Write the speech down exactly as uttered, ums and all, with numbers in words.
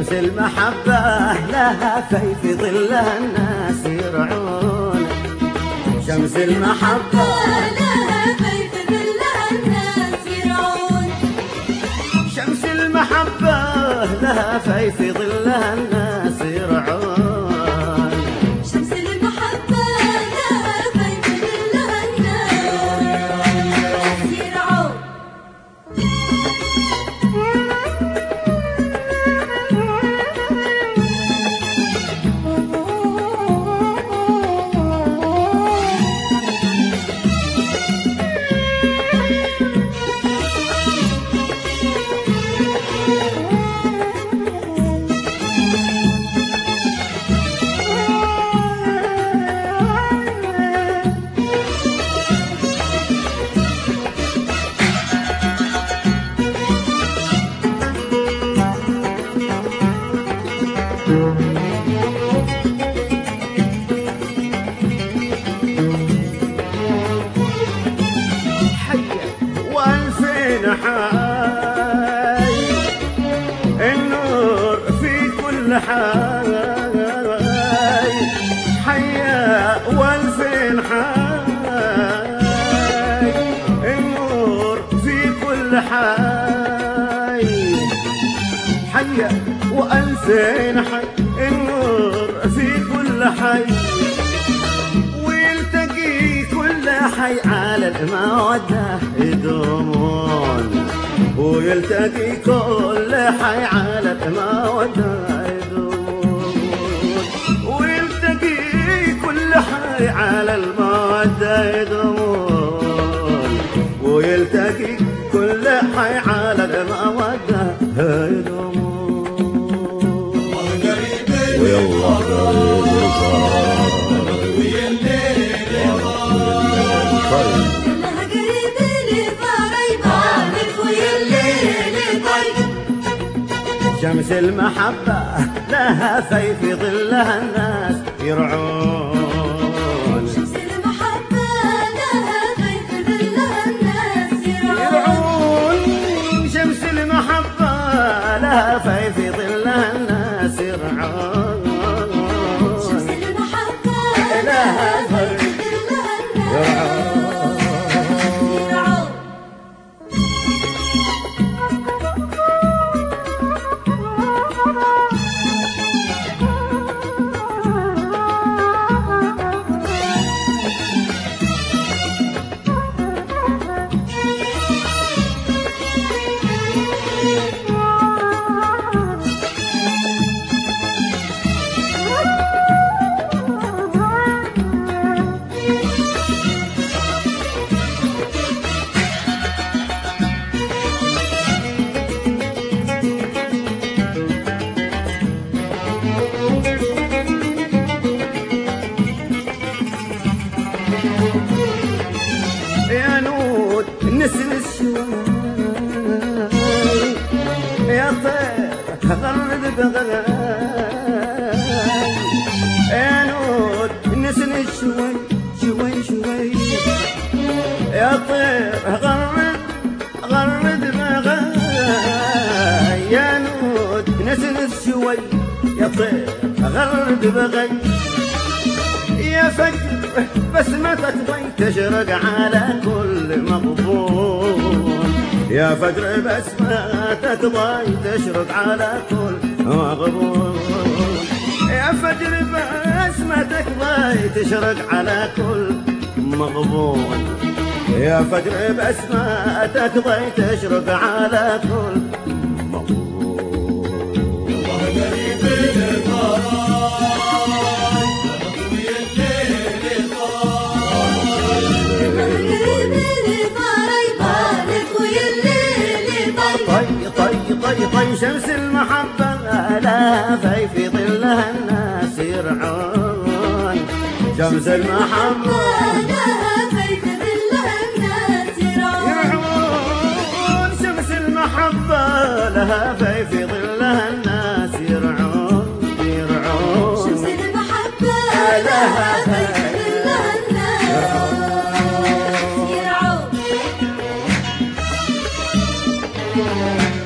شمس المحبة لها في ظلها الناس يرعون. شمس المحبة لها في ظلها الناس يرعون. شمس المحبة لها في ظلها الناس يرعون. شمس المحبة لها في ظلها الناس يرعون. حي النور في كل حي، حيا والفين حي النور في كل حي، حيا والفين حي النور في كل حي، ويلتقي كل حي على المودة يدومون، ويلتقي كل حي على المودة يدومون، ويلتقي كل حي على المودة يدومون، ويلتقي كل حي على المودة يدومون. ويلا شمس المحبة لها في ظلها الناس يرعون. شمس المحبة لها في ظلها الناس يرعون. شمس المحبة لها في ظلها الناس يرعون. شمس المحبة لها في ظلها الناس يرعون. يا نود نسل الشواي، يا طير غرد بغلاي، يا نود نسل الشواي شوي شوي، يا طير غرد غرد بغلاي، يا نود نسل الشوي، يا طير غرد بغلاي، يا فجر بسمتك ضي تشرق على كل مغبون، يا فجر بسمتك ضي تشرق على كل مغبون، يا فجر بسمتك ضي تشرق على كل مغبون، يا فجر بسمتك ضي تشرق على كل طي طي شمس المحبة لها في ظلها الناس يرعون. شمس المحبة لها في ظلها الناس يرعون. شمس المحبة لها في ظلها الناس يرعون يرعون. شمس المحبة لها في ظلها الناس يرعون.